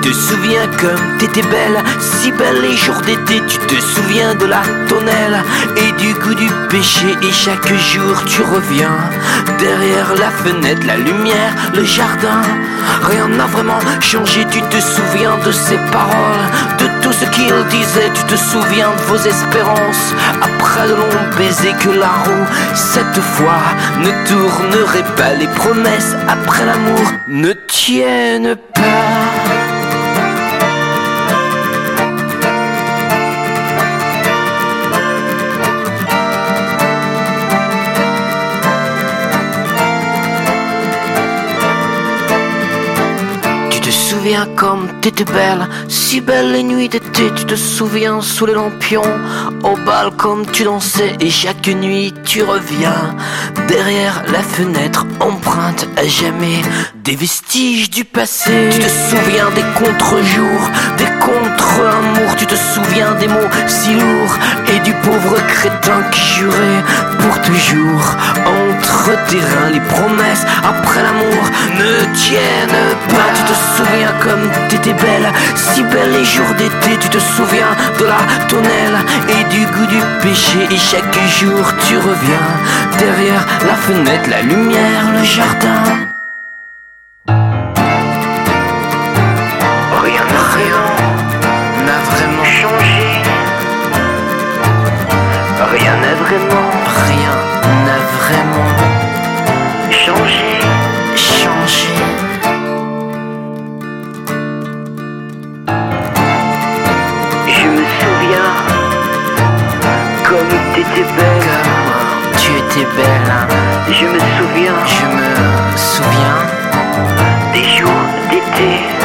te souviens comme t'étais belle, si belle les jours d'été. Tu te souviens de la tonnelle et du goût du péché. Et chaque jour tu reviens derrière la fenêtre, la lumière, le jardin. Rien n'a vraiment changé, tu te souviens de ses paroles, de tout ce qu'il disait. Tu te souviens de vos espérances après de longs baisers. Que la roue cette fois ne tournerait pas, les promesses après l'amour ne tiennent pas. Tu te souviens comme t'étais belle, si belle les nuits d'été. Tu te souviens sous les lampions, au bal comme tu dansais. Et chaque nuit tu reviens derrière la fenêtre, empreinte à jamais des vestiges du passé. Tu te souviens des contre-jours, des contre-amours. Tu te souviens des mots si lourds et du pauvre crétin qui jurait pour toujours. Entre tes reins, les promesses après l'amour ne tiennent pas. Tu te souviens comme t'étais belle, si belle les jours d'été. Tu te souviens de la tonnelle et du goût du péché. Et chaque jour tu reviens derrière la fenêtre, la lumière, le jardin. Rien n'a vraiment changé. Rien n'a vraiment changé. Je me souviens comme t'étais belle, comme tu étais belle. Je me souviens des jours d'été.